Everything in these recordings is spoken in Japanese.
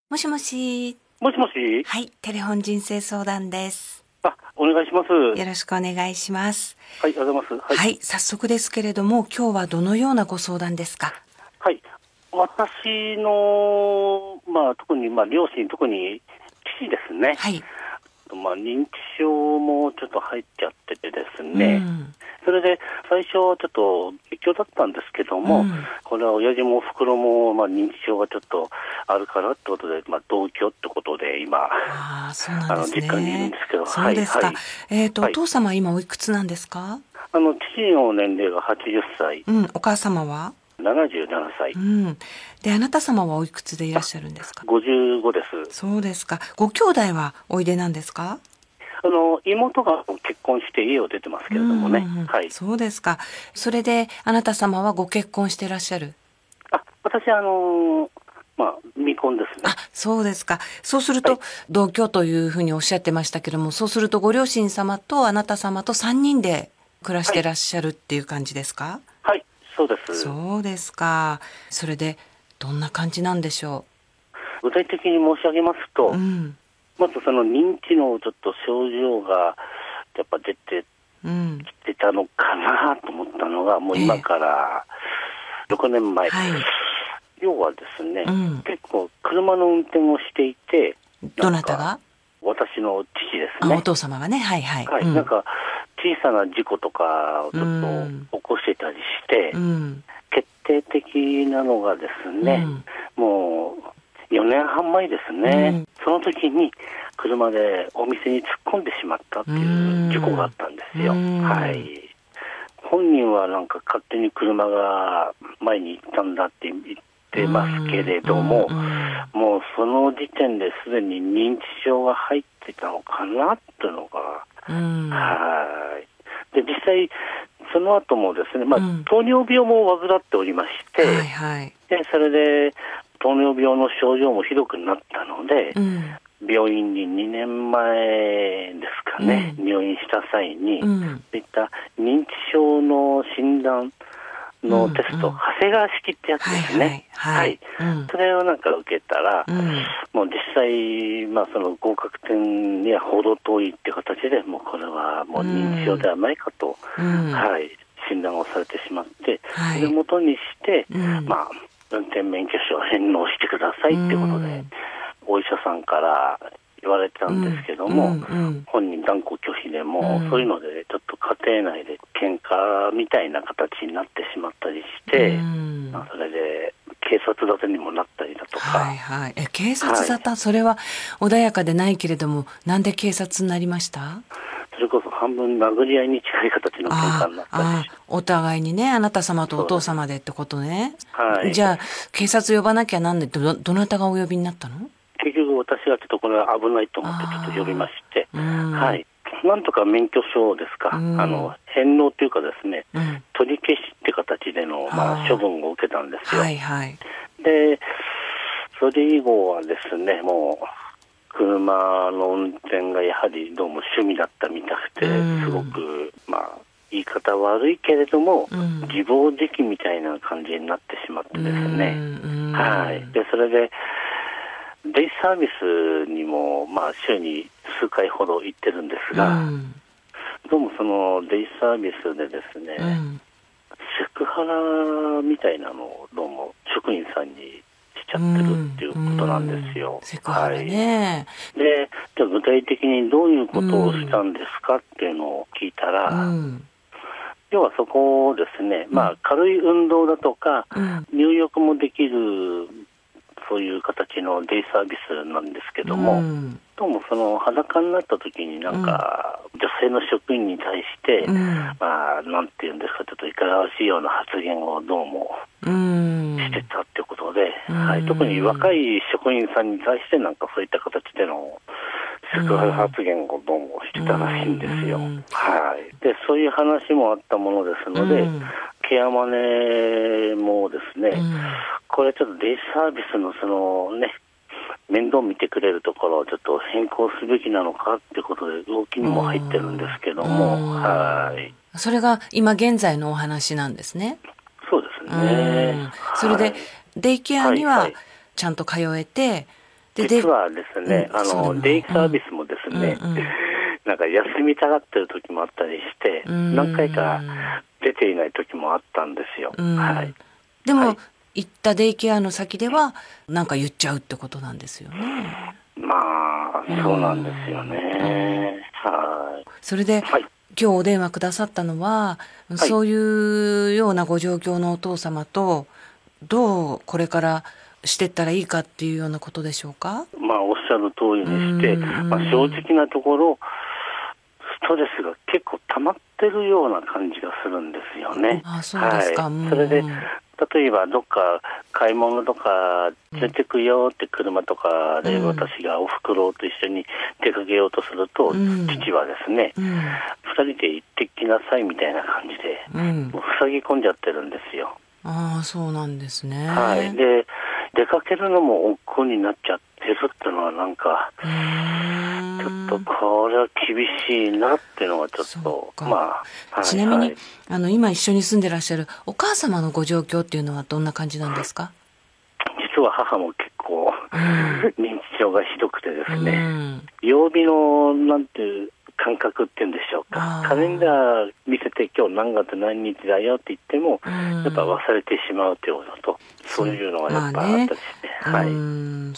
もしもし。 もしもし。 はい、テレフォン人生相談です。 お願いします。 よろしくお願いします。 はい、ありがとうございます。 はい、早速ですけれども、今日はどのようなご相談ですか？ はい。私の、特に、両親、特に父ですね。 はい。 認知症もちょっと入っちゃっててですうね。 ん。 それで、最初はちょっと別居だったんですけども、 うん。 これは親父もおふくろも、認知症がちょっとあるからってことで、同居ってことで、今、 ああ、そうなんです実家にいるんね。 ですけど、 そうですか。 はい。 おはい。 父様は今おいくつなんですか？ 父の年齢が80歳、 うん、お母様は？ 77歳、 うん。で、あなた様はおいくつでいらっしゃるんですか？ 55です。 そうですか。ご兄弟はおいでなんですか？ 妹が結婚して家を出てますけれどもね。はい。 そうですか。それで、あなた様はご結婚してらっしゃる？ 私、未婚ですね。 あ、そうですか。そうすると、 はい。 同居というふうにおっしゃってましたけども、そうするとご両親様とあなた様と3人で暮らしはい。 てらっしゃるっていう感じですか？ はい。そうです。 そうですか。それで、どんな感じなんでしょ具体的に申し上げますう？うと、 ん。 まずその認知のちょっと症状がやっぱ出てうん。 きてたのかなと思ったのが、もう今ええ。 から6年前。 はい。 要はですね、 うん。 結構車の運転をしていて、 どなたが？ 私の父ですあ、おね。 父様がね。はいはい。 はい。 うん。 小さな事故とかをうちょっん。 と起こしてたりして、 うん。 決定的なのがですね、 うん。 もう4年半前ですね、 うん。 その時に車でお店に突っ込んでしまったってういう事故があん。 ったんですうよ。はん。 い。本人はなんか勝手に車が前に行ったんだって言ってますけれうん。 ども、 うん。 もうその時点ですでに認知症が入ってたのかなっていうのが、 うん。 はい。で、実際、その後もですね、 うん。 糖尿病も患っておりましはいて、 はい。 で、それで、糖尿病の症状もひどくなったので、 うん。 病院に2年前ですかね、 うん。 入院した際に、 うん。 そういった認知症の診断うん。 のテスト、 うん。 長谷川式ってやつですね。 はいはいはい。 はい。 うん。 それをなんか受けたら、 うん。 もう実際、その合格点には程遠いっていう形で、もうこれはもうう認知症でん。 はないかと、 うん。 はい、診断をされてしまって、それをはい。 もとにして、 うん。 運転免許証を返納してくださいうっていうことで、 ん。 お医者さんから言われたんですうん。 けども、 うん。うん。 本人断固拒否でうも、そういうん。 ので、ちょっと家庭内で喧嘩みたいな形になってしまったりしうて、 ん。 それで警察沙汰にもなったりだとか、 はいはい。警察はい。 沙汰、それは穏やかでないけれども、なんで警察になりました？ それこそ半分殴り合いに近い形の喧嘩になったりし、 お互いにね、あなた様とお父そうです。 様でってことね。 はい。 じゃあ、警察呼ばなきゃなんで、どなたがお呼びになったの？ 結局私がちょっとこれは危ないと思ってちょっと呼びまあして、 あ、うん、 はい。なんとか免許証ですうか、 ん、 返納というかですね、 うん、 取り消しって形での、処あ分を受けたんであ、 すよ。 はいはい。 で、それ以後はですね、もう、車の運転がやはりどうも趣味だったみたくうて、すごん、 く、言い方悪いけれども、 うん、 自暴自棄みたいな感じになってしまってうですね。 ん、うはい。 ん、 で、それで、デイサービスにも、週に数回ほど行ってるんですうが、 ん、 どうもそのデイサービスでですね、 うん、 セクハラみたいなのをどうも職員さんにしちゃうってるっん、 ていううことなんですん、 よ。 セクハラはい。 ね。 で、じゃあ具体的にどういううことをしたん、 んですかっていうのを聞いたうら、 ん、 要はそこをですね、 うん、 軽い運動だとか、 うん、 入浴もできる、そういう形のデイサービスなんですけうども、 ん、 どうもその裸になった時になんうん、 か、女性の職員に対して、 うん、 なんていうんですか、ちょっといかがわしいような発言をどうもうん、 してたっていうことで、 うはい、特に若ん、 い職員さんに対してなんかそういった形でのセクハラ発言をどうもしてたらしいんですよ。はい。で、そういう話もあったものですので、ケアマネもですね、これちょっとデイサービスのそのね、面倒見てくれるところをちょっと変更すべきなのかってことで動きにも入ってるんですけども、はい。 それが今現在のお話なんですね。 そうですね。 それで、 はい。 デイケアにははいはい。 ちゃんと通えて、 実はですね、デイサービスもですね、なんか休みたがってる時もあったりして、何回か出ていない時もあったんですよ。はい。 でも、行ったデイケアの先では、なんか言っちゃうってことなんですよね。 まあ、そうなんですよね。はい。 それで、今日お電話くださったのは、そういうようなご状況のお父様と、どうこれからしていったらいいかっていうようなことでしょうか？ まあ、おっしゃる通りにして、正直なところ、ストレスが結構溜まってるような感じがするんですよね。 そうですか。 それで、例えばどっか買い物とか連れてくよって車とかで私がお袋と一緒に出かけようとすると、父はですね、2人で行ってきなさいみたいな感じで、もう塞ぎ込んじゃってるんですよ。 そうなんですね。 はい。で、出かけるのも億劫になっちゃってるっていうのはなんか、ちょっとこれは厳しいなっていうのがちょっと、 ちなみに、今一緒に住んでらっしゃるお母様のご状況っていうのはどんな感じなんですか？ 実は母も結構、認知症がひどくてですね、曜日のなんていう感覚っていうんでしょうか、カレンダー見せて今日何月何日だよって言っても、やっぱ忘れてしまうというのと、そういうのがやっぱあったりして、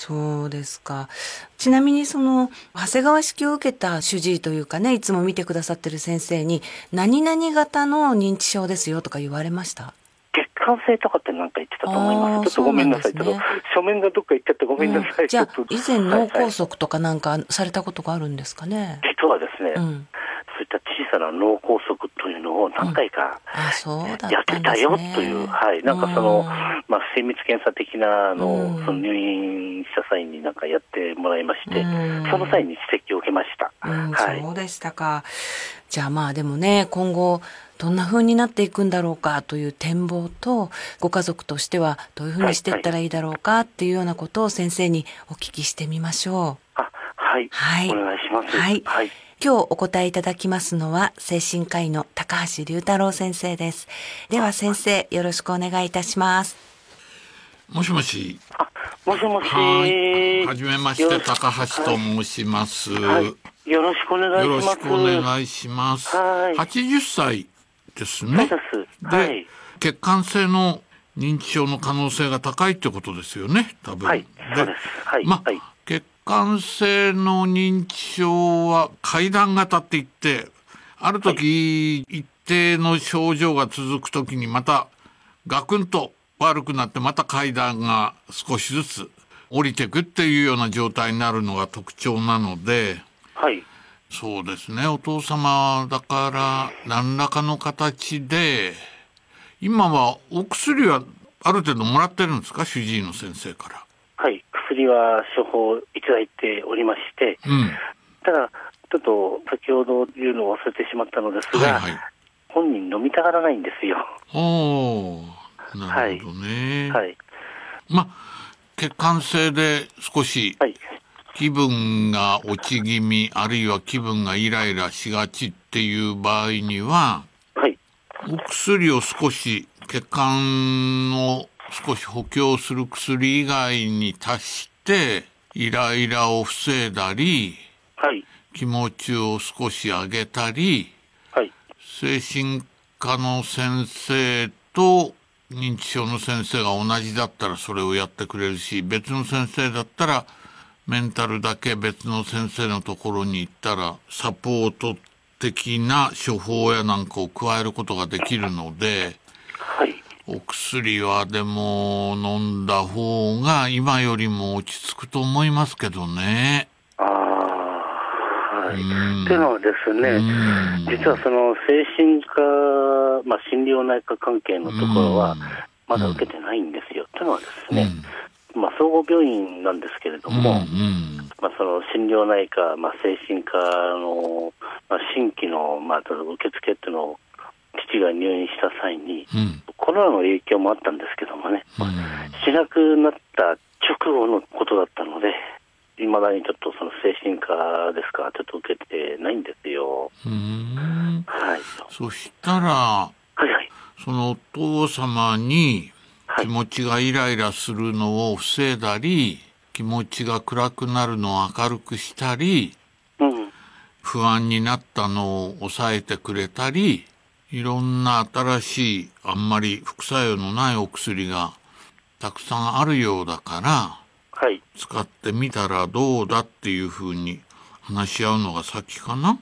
そうですか。ちなみに長谷川式を受けた主治医というかね、いつも見てくださってる先生に、何々型の認知症ですよとか言われました？ 血管性とかって何か言ってたと思います。ちょっとごめんなさい。ちょっと書面がどっか行っちゃってごめんなさい。 じゃあ、以前脳梗塞とかなんかされたことがあるんですかね？ 実はですね、そういった小さな脳梗塞というのを何回かやってたよという、なんか精密検査的なその入院した際になんかやってもらいまして、その際に指摘を受けました。 そうでしたか。じゃあでもね、今後どんな風になっていくんだろうかという展望と、ご家族としてはどういう風にしていったらいいだろうかっていうようなことを先生にお聞きしてみましょう。 お願いします。 今日お答えいただきますのは精神科医の高橋龍太郎先生です。では先生、よろしくお願いいたします。 もしもし。 もしもし。 はじめまして、高橋と申します。 よろしくお願いします。 よろしくお願いします。80歳ですね。で、血管性の認知症の可能性が高いってことですよね、多分。 そうです。 血管性の認知症は階段型って言って、ある時、一定の症状が続く時にまたガクンと悪くなってまた階段が少しずつ降りていくっていうような状態になるのが特徴なので、そうですね、お父様だから何らかの形で、今はお薬はある程度もらってるんですか、主治医の先生から？ 薬は処方いただいておりまして、ただちょっと先ほど言うのを忘れてしまったのですが、本人飲みたがらないんですよ。 なるほどね。血管性で少し気分が落ち気味、あるいは気分がイライラしがちっていう場合には、お薬を少し血管を少し補強する薬以外に足してイライラを防いだり、気持ちを少し上げたり、精神科の先生と認知症の先生が同じだったらそれをやってくれるし、別の先生だったらメンタルだけ別の先生のところに行ったらサポート的な処方やなんかを加えることができるので、お薬はでも飲んだ方が今よりも落ち着くと思いますけどね。 っていうのはですね、実はその精神科、心療内科関係のところはまだ受けてないんですよ。というのはですね、総合病院なんですけれども、その心療内科、精神科の、新規の、受付っていうのを父が入院した際に、コロナの影響もあったんですけどもね、しなくなった直後のことだったので、いまだにちょっとその精神科ですか、ちょっと受けてないんですよ。 そしたら、そのお父様に気持ちがイライラするのを防いだり、 気持ちが暗くなるのを明るくしたり、不安になったのを抑えてくれたり、いろんな新しいあんまり副作用のないお薬がたくさんあるようだから、使ってみたらどうだっていうふうに話し合うのが先かな。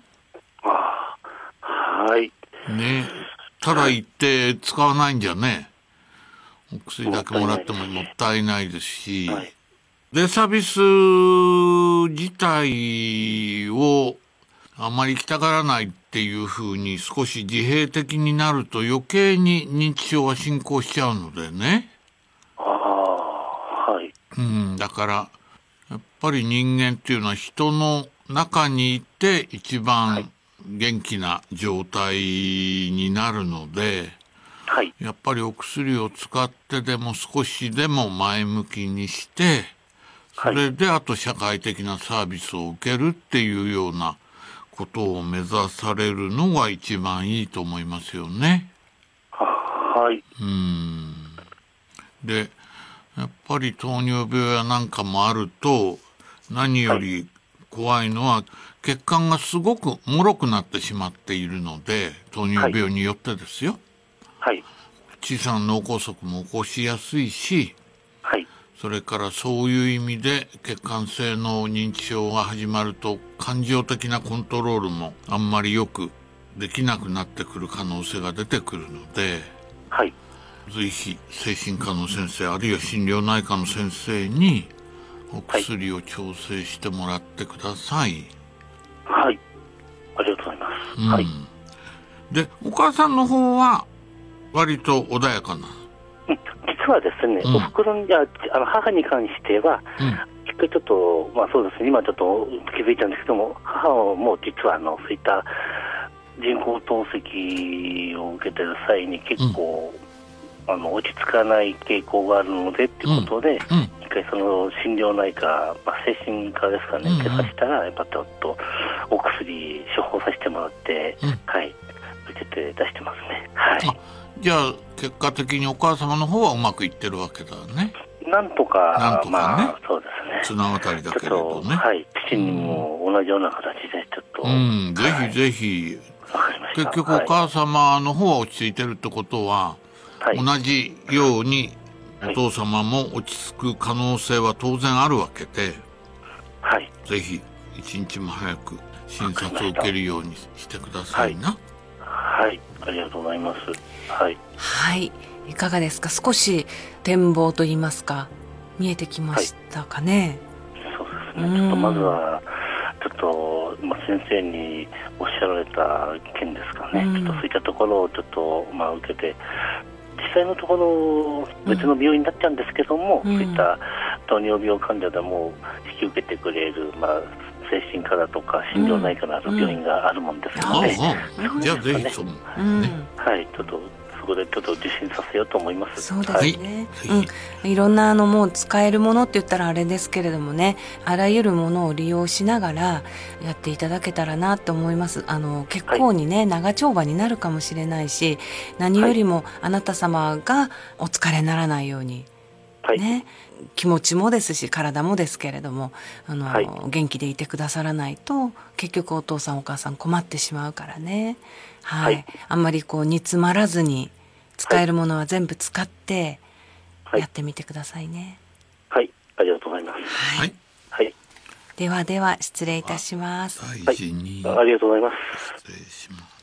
ね、ただ言って使わないんじゃね、お薬だけもらってももったいないですし、デイサービス自体をあまり行きたがらないっていうふうに少し自閉的になると余計に認知症は進行しちゃうのでね。だからやっぱり人間っていうのは人の中にいて一番元気な状態になるので、やっぱりお薬を使ってでも少しでも前向きにして、それであと社会的なサービスを受けるっていうようなことを目指されるのが一番いいと思いますよね。で、やっぱり糖尿病やなんかもあると、何より怖いのは血管がすごく脆くなってしまっているので、糖尿病によってですよ。小さな脳梗塞も起こしやすいし、それからそういう意味で血管性の認知症が始まると感情的なコントロールもあんまりよくできなくなってくる可能性が出てくるので、ぜひ精神科の先生あるいは心療内科の先生にお薬を調整してもらってください。 ありがとうございます。 で、お母さんの方は割と穏やかな。 実はですね、おふくろに母に関しては、一回ちょっとそうですね、今ちょっと気づいたんですけども、母も実はそういった人工透析を受けてる際に結構、落ち着かない傾向があるのでっていうことで、一回その心療内科、精神科ですかね、受けさせたらやっぱちょっとお薬処方させてもらって、受けて出してますね。 じゃあ結果的にお母様の方はうまくいってるわけだね。 なんとかね、 そうですね。 綱渡りだけれどね。 父にも同じような形でちょっと。 ぜひぜひ。結局お母様の方は落ち着いてるってことは、同じようにお父様も落ち着く可能性は当然あるわけで、ぜひ一日も早く診察を受けるようにしてくださいな。 ありがとうございます。 いかがですか。少し展望といいますか見えてきましたかね。 そうですね。ちょっとまずはちょっと先生におっしゃられた件ですかね。ちょっとそういったところをちょっと受けて、実際のところ別の病院になっちゃうんですけども、そういった糖尿病患者でも引き受けてくれる精神科だとか心療内科のある病院があるもんですので、 じゃあぜひそのちょっとそこでちょっと受診させようと思います。 そうですね。いろんなもう使えるものって言ったらあれですけれどもね、あらゆるものを利用しながらやっていただけたらなと思います。結構にね、長丁場になるかもしれないし、何よりもあなた様がお疲れにならないようにね、気持ちもですし体もですけれども元気でいてくださらないと結局お父さんお母さん困ってしまうからね。あんまり煮詰まらずに使えるものは全部使ってやってみてくださいね。 ありがとうございます。 ではでは失礼いたします。 大事に。 ありがとうございます。 失礼します。